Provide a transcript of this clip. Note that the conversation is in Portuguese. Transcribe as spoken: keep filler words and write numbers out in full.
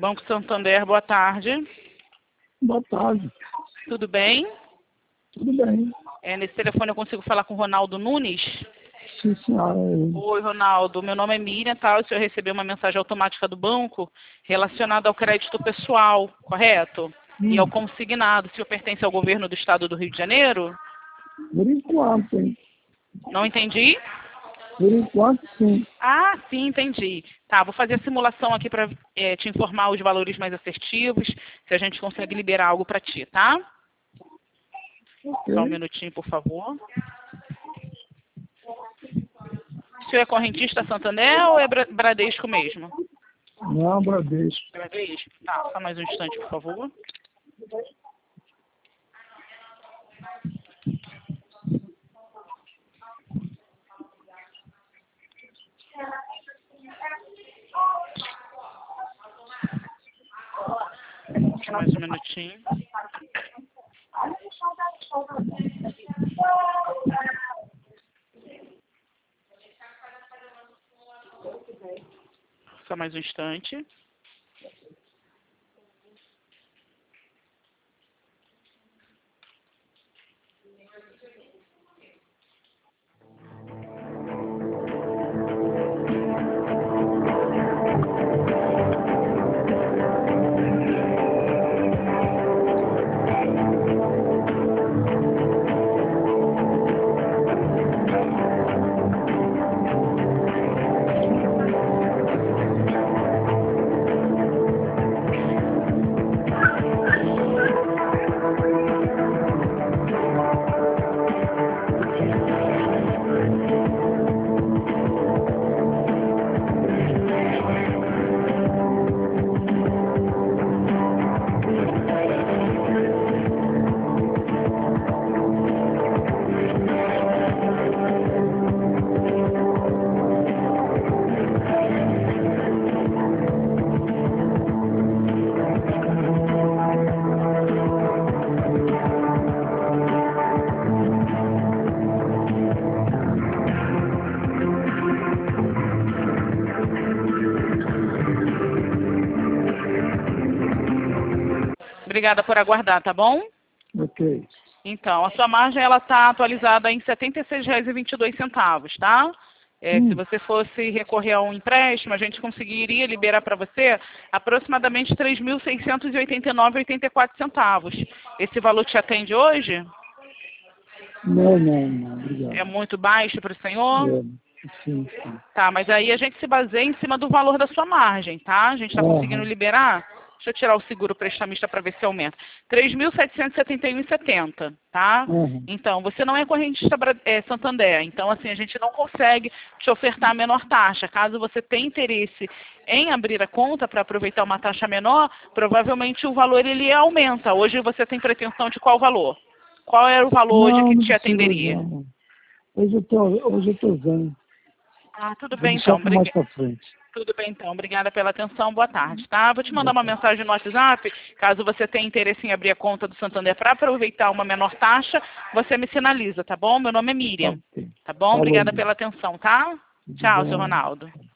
Banco Santander, boa tarde. Boa tarde. Tudo bem? Tudo bem. É, nesse telefone eu consigo falar com o Ronaldo Nunes? Sim, senhora. Oi, Ronaldo. Meu nome é Miriam, tá? O senhor recebeu uma mensagem automática do banco relacionada ao crédito pessoal, correto? Hum. E ao consignado. O senhor pertence ao governo do estado do Rio de Janeiro? Por enquanto, hein? Não entendi? Por enquanto, sim. Ah, sim, entendi. Tá, vou fazer a simulação aqui para é, te informar os valores mais assertivos, se a gente consegue liberar algo para ti, tá? Okay. Só um minutinho, por favor. O senhor é correntista Santander ou é Bra- Bradesco mesmo? Não, Bradesco. Bradesco? Tá, só mais um instante, por favor. Só mais um minutinho. Só mais um instante. Obrigada por aguardar, tá bom? Ok. Então, a sua margem ela está atualizada em setenta e seis reais e vinte e dois centavos, tá? É, Hum. Se você fosse recorrer a um empréstimo, a gente conseguiria liberar para você aproximadamente três mil seiscentos e oitenta e nove reais e oitenta e quatro centavos. Esse valor te atende hoje? Não, não, não. Obrigado. É muito baixo para o senhor? É, sim, sim. Tá, mas aí a gente se baseia em cima do valor da sua margem, tá? A gente está Aham. conseguindo liberar. Deixa eu tirar o seguro prestamista para ver se aumenta. três mil setecentos e setenta e um reais e setenta centavos, tá? Aham. Então, você não é correntista Bra- é, Santander. Então, assim, a gente não consegue te ofertar a menor taxa. Caso você tenha interesse em abrir a conta para aproveitar uma taxa menor, provavelmente o valor ele aumenta. Hoje você tem pretensão de qual valor? Qual era o valor hoje Não, que não te precisa atenderia? não. Hoje eu tô, hoje eu tô usando. Ah, tudo Vou bem deixar então. para mais Briga- para frente. Tudo bem, então. Obrigada pela atenção. Boa tarde, tá? Vou te mandar Boa uma tarde. mensagem no WhatsApp. Caso você tenha interesse em abrir a conta do Santander para aproveitar uma menor taxa, você me sinaliza, tá bom? Meu nome é Miriam. Ok. Tá bom? Falou, Obrigada Miriam. pela atenção, tá? Tudo Tchau, seu bom. Ronaldo.